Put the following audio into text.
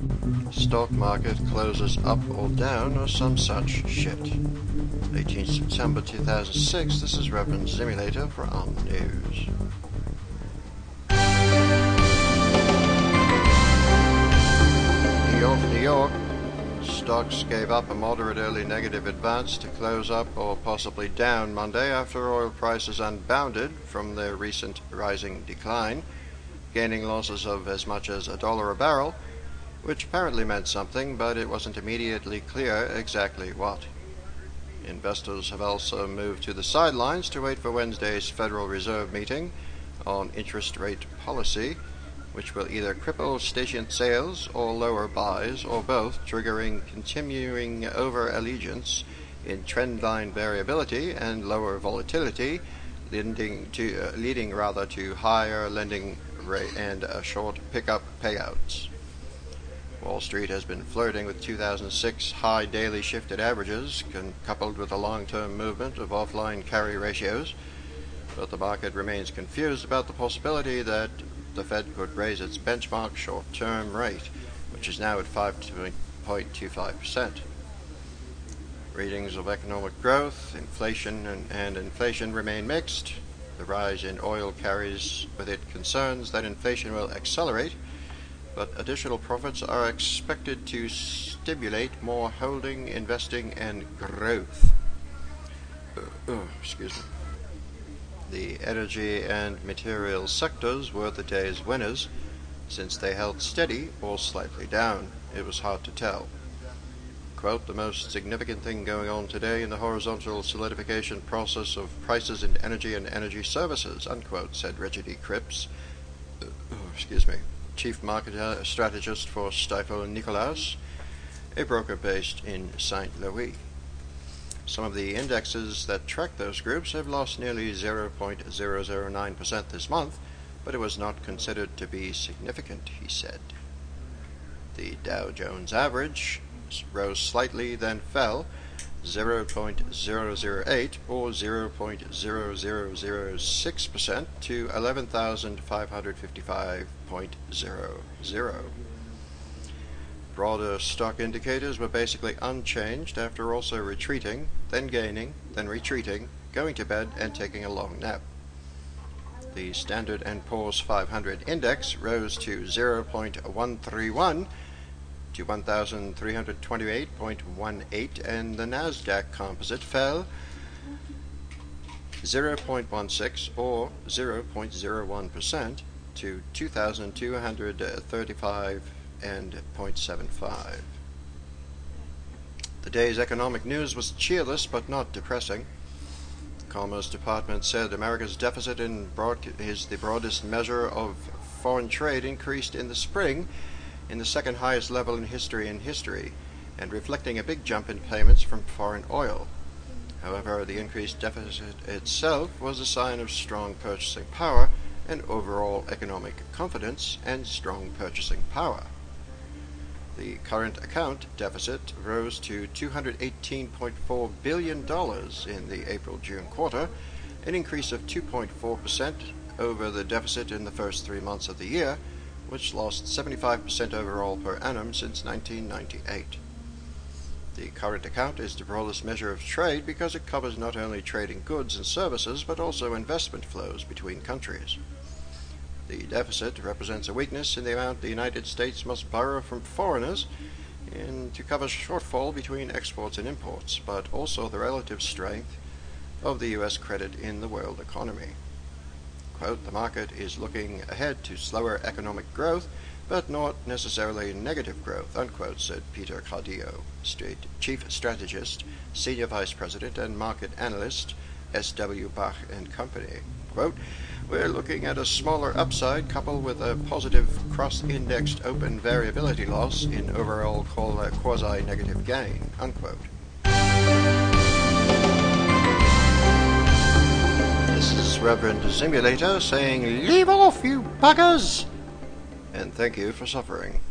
Stock market closes up or down or some such shit. 18th September 2006, this is Reverend Simulator for Arm News. New York. Stocks gave up a moderate early negative advance to close up or possibly down Monday after oil prices unbounded from their recent rising decline, gaining losses of as much as $1 a barrel, which apparently meant something, but it wasn't immediately clear exactly what. Investors have also moved to the sidelines to wait for Wednesday's Federal Reserve meeting on interest rate policy, which will either cripple station sales or lower buys, or both, triggering continuing over-allegiance in trendline variability and lower volatility, leading to higher lending rate and short pickup payouts. Wall Street has been flirting with 2006 high daily shifted averages, coupled with a long-term movement of offline carry ratios, but the market remains confused about the possibility that the Fed could raise its benchmark short-term rate, which is now at 5.25%. Readings of economic growth, inflation, and inflation remain mixed. The rise in oil carries with it concerns that inflation will accelerate, but additional profits are expected to stimulate more holding, investing, and growth. Excuse me. The energy and materials sectors were the day's winners, since they held steady or slightly down. It was hard to tell. Quote, "The most significant thing going on today in the horizontal solidification process of prices in energy and energy services," unquote, said Richard E. Cripps, chief market strategist for Stifel Nicolaus, a broker based in St. Louis. Some of the indexes that track those groups have lost nearly 0.009% this month, but it was not considered to be significant, he said. The Dow Jones average rose slightly, then fell 0.008 or 0.0006% to 11,555.00. Broader stock indicators were basically unchanged after also retreating, then gaining, then retreating, going to bed, and taking a long nap. The Standard & Poor's 500 index rose to 0.131 to 1,328.18, and the Nasdaq Composite fell 0.16 or 0.01% to 2,235.75. The day's economic news was cheerless but not depressing. The Commerce Department said America's deficit is the broadest measure of foreign trade increased in the spring, in the second highest level in history, and reflecting a big jump in payments from foreign oil. However, the increased deficit itself was a sign of strong purchasing power and overall economic confidence and strong purchasing power. The current account deficit rose to $218.4 billion in the April-June quarter, an increase of 2.4% over the deficit in the first 3 months of the year, which lost 75% overall per annum since 1998. The current account is the broadest measure of trade because it covers not only trading goods and services but also investment flows between countries. The deficit represents a weakness in the amount the United States must borrow from foreigners to cover shortfall between exports and imports, but also the relative strength of the U.S. credit in the world economy. Quote, "The market is looking ahead to slower economic growth, but not necessarily negative growth," unquote, said Peter Cardillo, chief strategist, senior vice president, and market analyst, S.W. Bach & Company. Quote, "We're looking at a smaller upside coupled with a positive cross-indexed open variability loss in overall quasi-negative gain," unquote. This is Reverend Simulator saying, "Leave off, you buggers!" and thank you for suffering.